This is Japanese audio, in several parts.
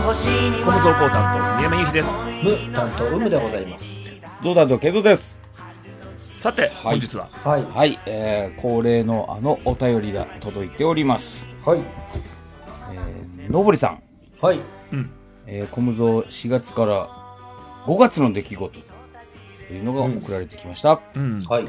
小武蔵光担当宮山由紀です。 無担当有無でございます。 ゾウ担当ケゾです。 さて、本日ははい、恒例のお便りが届いております。 はい。 のぼりさん。 はい。 小武蔵4月から5月の出来事というのが送られてきました。 はい。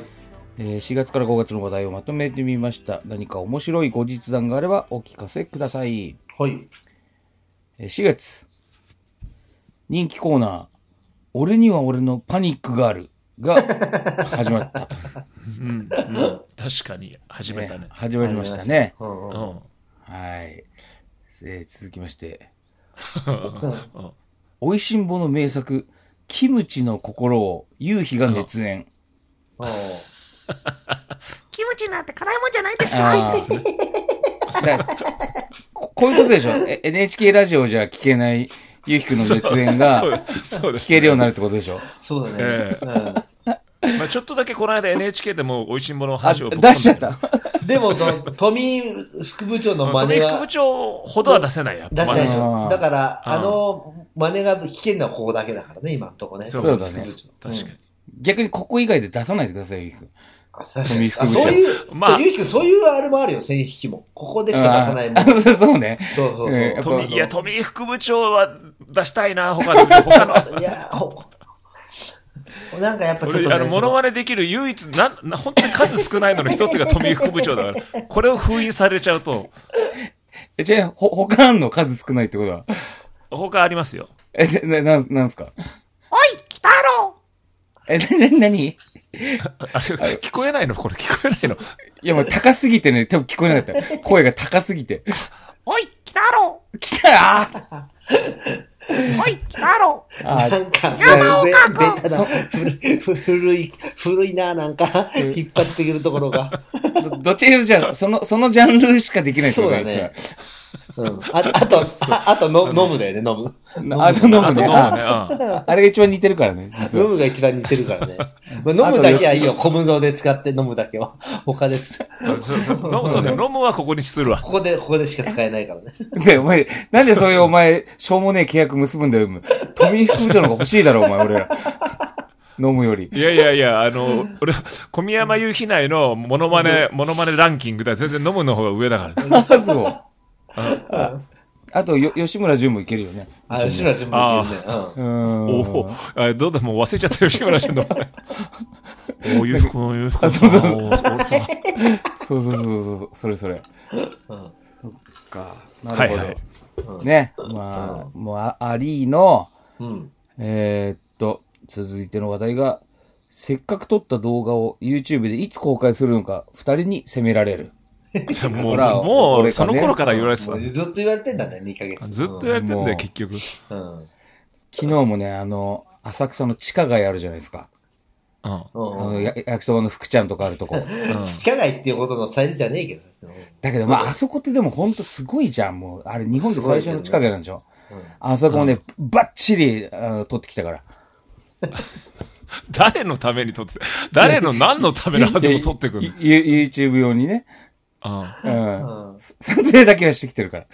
4月から5月の話題をまとめてみました。何か面白いご実談があればお聞かせください。 はい。 4月、人気コーナー、俺には俺のパニックがあるが始まったと。 確かに始めたね。 始まりましたね。 うんはい。続きまして、おいしんぼの名作、キムチの心を夕日が熱演。 キムチなんて辛いもんじゃないですか。 こういうことでしょ。NHK ラジオじゃ聞けないゆうひくんの熱演が聞けるようになるってことでしょ。 そうだね。 まあちょっとだけこの間 NHK でも美味しんぼの話を出しちゃった。 でも富副部長の真似は富副部長ほどは出せないや。 出せないでしょ。だから真似が聞けるのはここだけだからね、今のとこね。 そうだね。 確かに。 逆にここ以外で出さないでください、ゆうひくん。 そういう、ゆうきくん、そういうあれもあるよ、線引きも。ここでしか出さないもん。 そうね。 そう。 いや、富副部長は出したいな、他の。 いや、なんかやっぱちょっとね。 モノマネできる唯一、本当に数少ないのの一つが富副部長だから、これを封印されちゃうと。 じゃあ、他の数少ないってことは他ありますよ。 なんすか？ おい、北郎！ 何聞こえないのこれ聞こえないのいや、もう高すぎてね、多分聞こえなかった。声が高すぎて。 おい、北郎！ 来たおい、北郎！ なんか、ベタだ。古いな、なんか、引っ張ってくるところが。 どっちにしろじゃあ、そのジャンルしかできないってことだね。あと、飲むだよね、飲む。 あと飲むね。あれが一番似てるからね、実は。 飲むが一番似てるからね。飲むだけはいいよ、小室で使って飲むだけは。他でそうだよ、飲むはここにするわ。 ここでしか使えないからね。 で、お前、なんでそういうお前、しょうもねえ契約結ぶんだよ、富副部長の方が欲しいだろ、お前、俺ら。飲むより。 いや、俺、小宮山雄飛内のモノマネランキングでは全然飲むの方が上だからね。 そう。あと、吉村淳もいけるよね。 吉村淳もいけるね。 おお、どうだ、もう忘れちゃった吉村淳の。おゆうふくん。そう、それ。そっか。なるほど。ね。まあ、もう、アリーの、続いての話題が、せっかく撮った動画を YouTube でいつ公開するのか、二人に責められる。もう、その頃から言われてた。 ずっと言われてんだね、2ヶ月。 ずっと言われてんだよ、結局。 昨日もね、浅草の地下街あるじゃないですか。焼きそばの福ちゃんとかあるとこ。 地下街っていうことのサイズじゃねえけど。 だけど、まあ、あそこってでもほんとすごいじゃん、もう。あれ、日本で最初の地下街なんでしょ。あそこもね、バッチリ、撮ってきたから。 誰のために撮って、誰の何のためのあそこ撮ってくるの ？YouTube 用にね。撮影だけはしてきてるから。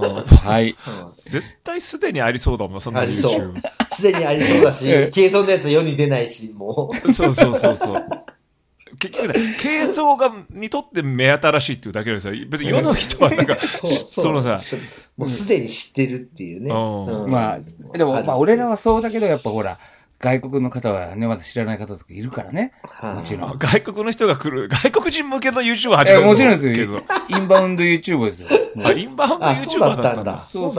はい。 絶対すでにありそうだもん、そんな YouTube。 すでにありそうだし、消えそうなやつ世に出ないし、もう。 そう。結局ね、軽装にとって目新しいっていうだけでさ、別に世の人はなんか、そのさ、 もうすでに知ってるっていうね。 まあ、でも、まあ、俺らはそうだけど、やっぱほら、外国の方はね、まだ知らない方とかいるからね。もちろん。 外国の人が来る、外国人向けの YouTube 始める。 もちろんですよ。インバウンド YouTube ですよ。 インバウンド YouTuber だったんだ。 そう。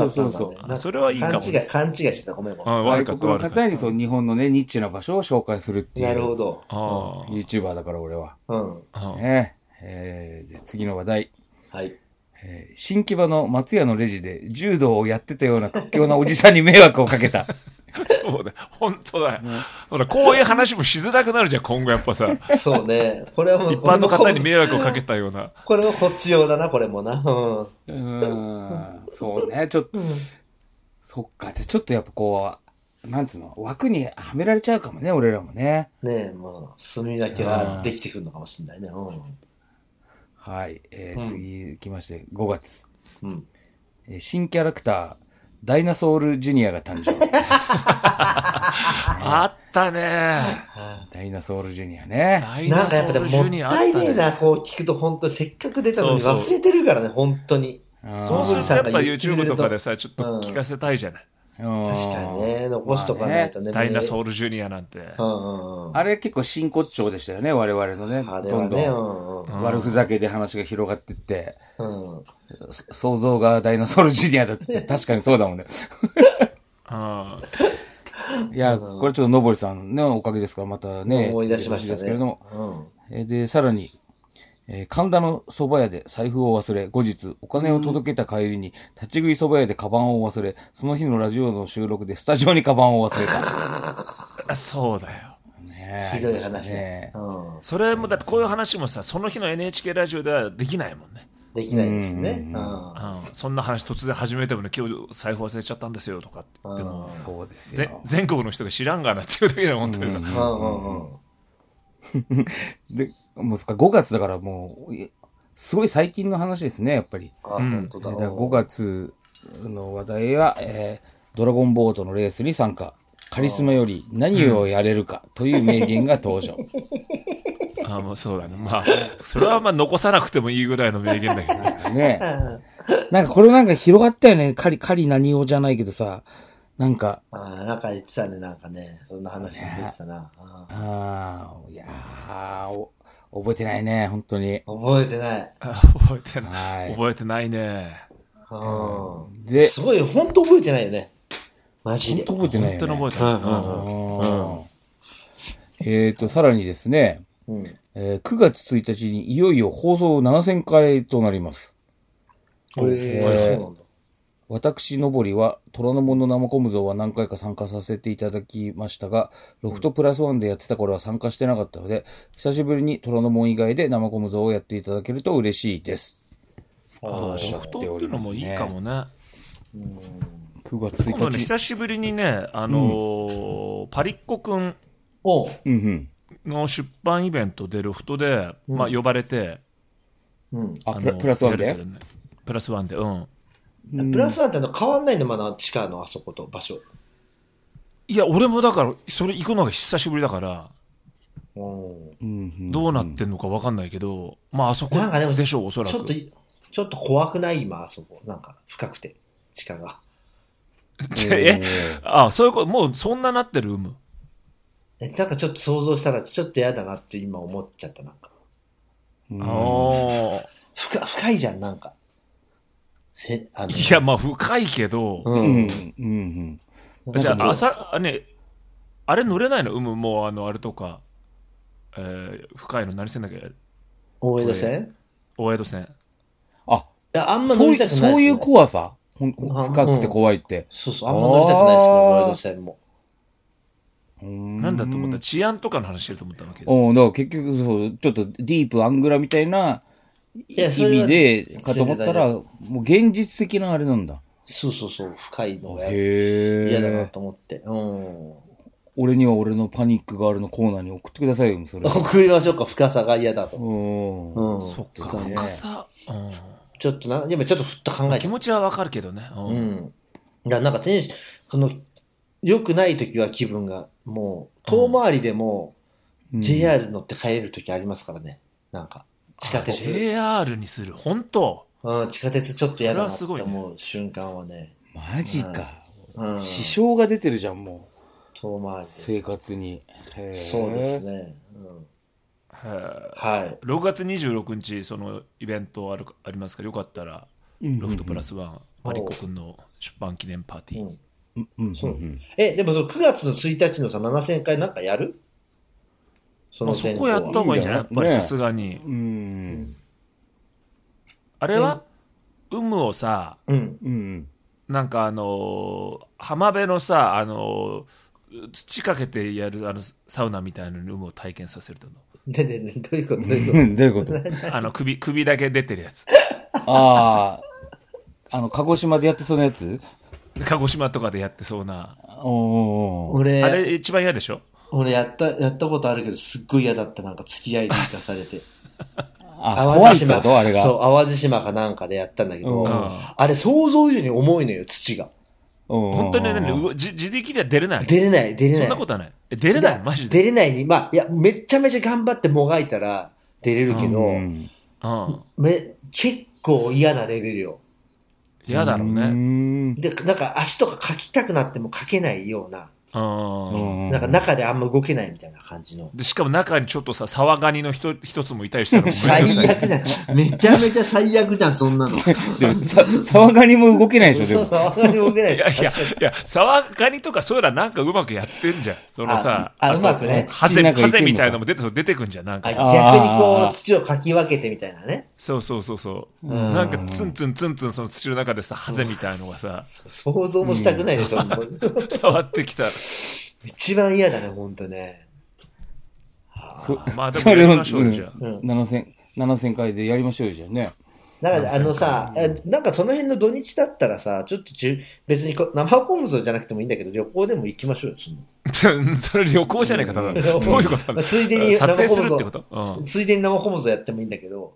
それはいいかも。 勘違いしてた、ごめん。 外国の方に日本のね、ニッチな場所を紹介するっていう。 なるほど。 YouTuber だから俺は。次の話題。 はい。 新木場の松屋のレジで柔道をやってたような屈強なおじさんに迷惑をかけた。 そうだよ。本当だよ。ほら、こういう話もしづらくなるじゃん、今後やっぱさ。 そうね。これはもう。 一般の方に迷惑をかけたような。 これもこっち用だな、これもな。 そうね。ちょっと、そっか。ちょっとやっぱこう、なんつうの、枠にはめられちゃうかもね、俺らもね。 ねえ、まあ、住み分けができてくるのかもしれないね。 はい。次行きまして、5月。 うん。 新キャラクター、 ダイナソールジュニアが誕生。 あったね。 ダイナソールジュニアね。 なんかやっぱでももったいねえな、こう聞くと本当せっかく出たのに忘れてるからね、本当に。 そうするとやっぱ YouTube とかでさ、ちょっと聞かせたいじゃない。 確かにね、残しとかないとね。 ダイナソールジュニアなんて。 あれ結構真骨頂でしたよね、我々のね。どんどん悪ふざけで話が広がっていって。想像がダイナソールジュニアだって確かにそうだもんね。いや、これちょっとのぼりさんのおかげですから、またね。 思い出しましたね。 ですけれども。で、さらに、神田の蕎麦屋で財布を忘れ、後日お金を届けた帰りに立ち食い蕎麦屋でカバンを忘れ、その日のラジオの収録でスタジオにカバンを忘れた。 そうだよ。 ね、ひどい話ね。 それもだってこういう話もさ、その日の NHK ラジオではできないもんね。 できないですね。 そんな話突然始めてもね、今日財布忘れちゃったんですよとかって言っても、 そうですよ。 全国の人が知らんがなっていうだけで本当にさ。 で、もう5月だからもう、すごい最近の話ですね、やっぱり。 本当だ。 5月の話題は、ドラゴンボートのレースに参加。カリスマより何をやれるかという名言が登場。 もうそうだね。まあ、それはまあ残さなくてもいいぐらいの名言だけどね。 ね。なんかこれなんか広がったよね。カリ何をじゃないけどさ。なんか。 なんか言ってたね、なんかね。そんな話も出てたな。 いやー、覚えてないね、本当に。 覚えてない。 覚えてない。覚えてないね。 で、すごい、本当覚えてないよね。マジで。 本当覚えてないよね。 本当に覚えてない。さらにですね、9月1日にいよいよ放送7000回となります。 そうなんだ。 私、のぼりは、虎ノ門の生コム像は何回か参加させていただきましたが、ロフトプラスワンでやってた頃は参加してなかったので、久しぶりに虎ノ門以外で生コム像をやっていただけると嬉しいです。 ロフトっていうのもいいかもね。 9月1日。 久しぶりにね、パリッコくんの出版イベントでロフトで、まあ呼ばれて、 プラスワンでプラスワンで、 プラスワンって変わんないの、まだ地下のあそこと場所。 いや、俺もだから、それ行くのが久しぶりだから、どうなってんのか分かんないけど、まああそこでしょう、おそらく。 ちょっと怖くない今、あそこ。なんか、深くて、地下が。 そういうこと、もうそんななってるなんかちょっと想像したら、ちょっと嫌だなって今思っちゃった、なんか。深いじゃん、なんか。 いや、まあ深いけど、じゃああれ乗れないのもうあれとか、深いの何線だっけ？ 大江戸線。あんま乗りたくないですね。 そういう怖さ深くて怖いって。 そう、あんま乗りたくないですね、大江戸線も。 なんだと思った？治安とかの話してると思ったわけ。 だから結局そうちょっとディープアングラみたいな意味でかと思ったらもう現実的なあれなんだ。 そう深いのが嫌だなと思って。 俺には俺のパニックがあるのコーナーに送ってくださいよ。それ送りましょうか。深さが嫌だと。 そっか、深さ。 ちょっとでもちょっとふっと考えて。 気持ちはわかるけどね。 なんか良くない時は気分がもう遠回りでも JR 乗って帰る時ありますからね。なんか地下鉄。 JR にする。本当。 地下鉄ちょっと嫌だなって思う瞬間はね。 マジか。支障が出てるじゃんもう。 遠回り生活に。 そうですね。はい。 6月26日そのイベントありますからよかったらロフトプラスワンパリコ君の出版記念パーティー。でもその9月の1日のさ7000回なんかやる？ そこやった方がいいんじゃない？やっぱりさすがに。あれはをさ、なんか浜辺のさ土かけてやるサウナみたいなのを体験させるとの。 どういうこと？どういうこと？首だけ出てるやつ。 鹿児島でやってそうなやつ？ 鹿児島とかでやってそうな。 あれ一番嫌でしょ？ 俺やったことあるけどすっごい嫌だった。なんか付き合いで行かされて。 怖いってことあれが。 そう、淡路島かなんかでやったんだけど、あれ想像以上に重いのよ、土が。 本当にね、自力では出れない。 出れない。 そんなことはない。出れないマジで。 出れないに、まあ、いや、めっちゃめちゃ頑張ってもがいたら出れるけど、結構嫌なレベルよ。 嫌だろうね。 で、なんか足とかかきたくなってもかけないような。なんか中であんま動けないみたいな感じの。 で、しかも中にちょっとさ、沢ガニの一つもいたりしたら最悪じゃん。めちゃめちゃ最悪じゃん、そんなの。 でも沢ガニも動けないでしょ、でも。 沢ガニも動けないでしょ。 いや、沢ガニとかそういうのはなんかうまくやってんじゃん。そのさ、 うまくね。 ハゼみたいなのも出てくんじゃん。なんか。 逆にこう、土をかき分けてみたいなね。 そう。なんかツンツンその土の中でさ、ハゼみたいのがさ。 想像もしたくないでしょ、 触ってきたら。 一番嫌だね、ほんとね。 まあでもやりましょうじゃあ。 7000回でやりましょうよ、じゃあね。 だからさ、なんかその辺の土日だったらさ、ちょっと別に生コムゾじゃなくてもいいんだけど、旅行でも行きましょうよ。 それ旅行じゃないか、ただ。どういうことなの？ ついでに撮影するってこと？ ついでに生コムゾやってもいいんだけど、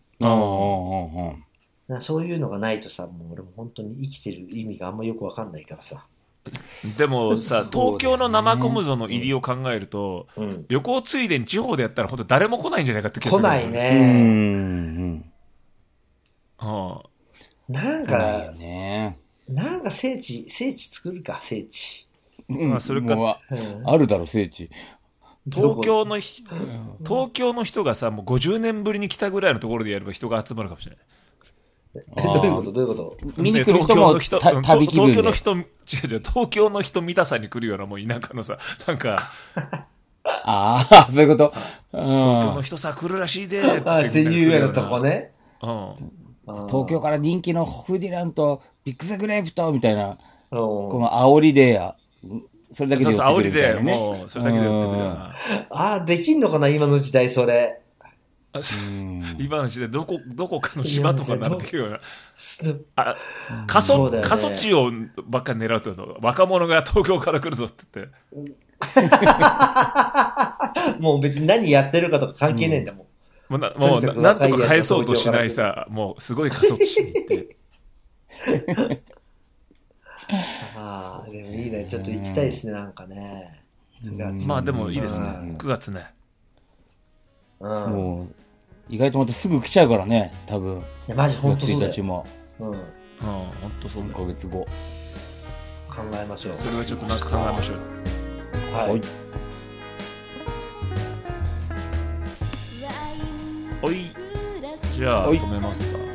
そういうのがないとさ、もう俺も本当に生きてる意味があんまよくわかんないからさ。 でもさ、東京の生コムゾの入りを考えると、旅行ついでに地方でやったら本当誰も来ないんじゃないかって気がする。 来ないね。なんか聖地作るか、聖地。 それか、 あるだろ、聖地。 東京の人がさ、もう50年ぶりに来たぐらいのところでやれば人が集まるかもしれない。 どういうこと見に来る人も旅気分で。 東京の人見たさに来るようなもう田舎のさ、なんか。 そういうこと。 東京の人さ来るらしいでっていうようなとこね。 東京から人気のフーディランとビッグザグレープとみたいな、この煽りでそれだけで寄ってくるみたいなね。 もうそれだけで寄ってくるよな。 できんのかな今の時代それ。 今の時代どこかの島とかになってくるような。過疎地をばっかり狙うと若者が東京から来るぞって言って。 もう別に何やってるかとか関係ないんだもん。 もうなんとか返そうとしないさ、もうすごい過疎地に行って。 でもいいね。ちょっと行きたいですね、なんかね。 まあでもいいですね。9月ね。 もう意外とまたすぐ来ちゃうからね、多分。いやマジ本当そうだよ。 1日も。 本当そうだよ。 1ヶ月後。 考えましょう。 それはちょっとなんか考えましょう。 はい。 じゃあ止めますか。